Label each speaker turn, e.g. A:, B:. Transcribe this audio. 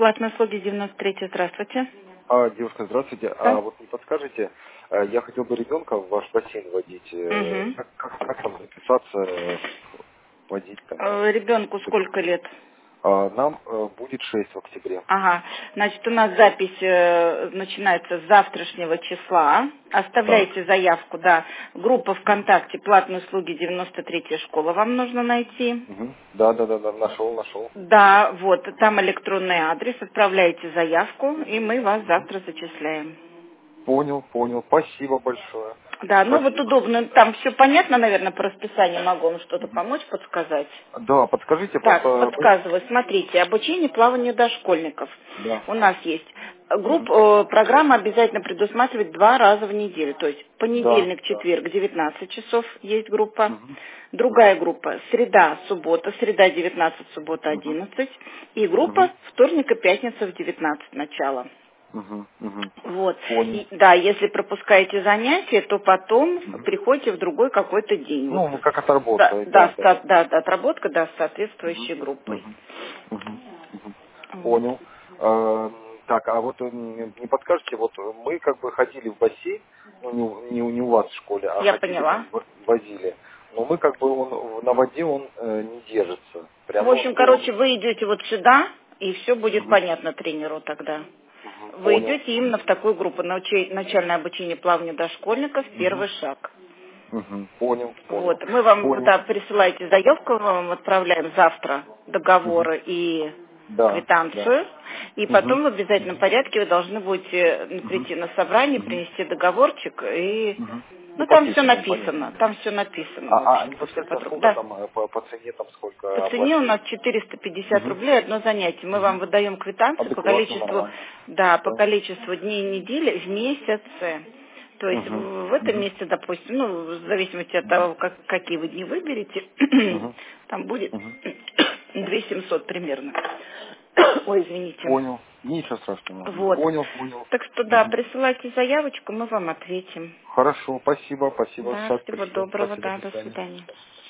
A: Платные услуги 93. Здравствуйте.
B: Девушка, здравствуйте.
A: Да?
B: Вот не подскажете, я хотел бы ребенка в ваш бассейн водить.
A: Угу.
B: Как там записаться, водить там?
A: Ребенку сколько лет?
B: Нам будет 6 в октябре.
A: Ага, значит, у нас запись начинается с завтрашнего числа.
B: Так.
A: Оставляйте заявку, да. Группа ВКонтакте «Платные услуги 93-я школа» вам нужно найти.
B: Угу. Да, нашел.
A: Да, вот, там электронный адрес, отправляйте заявку, и мы вас завтра зачисляем.
B: Понял. Спасибо большое.
A: Да, ну вот
B: Спасибо.
A: удобно, там все понятно, наверное, по расписанию могу вам что-то помочь, подсказать.
B: Да, подскажите
A: Так,
B: просто.
A: подсказываю. Смотрите, обучение плаванию дошкольников.
B: Да.
A: У нас есть
B: Угу.
A: программа обязательно предусматривает 2 раза в неделю. То есть
B: Да.
A: понедельник, четверг, 19 часов есть группа.
B: Угу.
A: Другая группа среда, суббота, среда 19, суббота
B: Угу.
A: 11. И
B: Угу.
A: группа вторник и пятница в 19 начало.
B: Угу.
A: Вот.
B: Понял.
A: И, да, если пропускаете занятия, то потом приходите в другой какой-то день. Вот,
B: Ну, как отработка,
A: да,
B: да.
A: да, отработка, да, с
B: Мгм.
A: соответствующей группой.
B: Мгм. Мгм.
A: Вот.
B: Понял. Так, а вот не подскажете, вот мы как бы ходили в бассейн, ну не у вас в школе, а
A: Я
B: ходили там,
A: поняла.
B: возили. Но мы как бы на воде он не держится.
A: В
B: Прям,
A: общем,
B: ну он.
A: короче, вы идете вот сюда, и все будет
B: Мгм.
A: понятно тренеру тогда. Вы
B: Понял.
A: идете именно в такую группу, начальное обучение плаванию дошкольников,
B: Мгм.
A: первый шаг.
B: Понял.
A: Вот, мы вам,
B: Понял.
A: да, присылаете заявку, мы вам отправляем завтра
B: Мгм.
A: договоры и
B: Да.
A: квитанцию, и
B: Мгм.
A: потом в обязательном порядке вы должны будете
B: Мгм.
A: прийти на собрание,
B: Мгм.
A: принести договорчик, и,
B: Мгм. И
A: ну, там все
B: подписано, понятно.
A: написано, там все написано, в
B: А
A: общем-то, все
B: непосредственно
A: подробно.
B: сколько
A: Да.
B: там по цене, там
A: По
B: сколько
A: цене у
B: оплачивать?
A: нас 450
B: Мгм.
A: рублей одно занятие. Мы вам выдаем квитанцию по
B: Адекватно,
A: количеству,
B: нормально.
A: да, по
B: Да.
A: количеству дней недели в месяце. То есть
B: Мгм.
A: в этом
B: Мгм.
A: месяце, допустим, ну, в зависимости от
B: Мгм.
A: того, какие вы дни выберете,
B: Мгм.
A: там будет
B: Мгм.
A: 2700 примерно. Ой, извините.
B: Понял. Ничего страшного.
A: Вот.
B: Понял.
A: Так что да,
B: Мгм.
A: присылайте заявочку, мы вам ответим.
B: Хорошо, спасибо.
A: Да,
B: Сейчас
A: всего
B: пришлю.
A: доброго,
B: Спасибо,
A: да,
B: до
A: до
B: свидания.
A: свидания.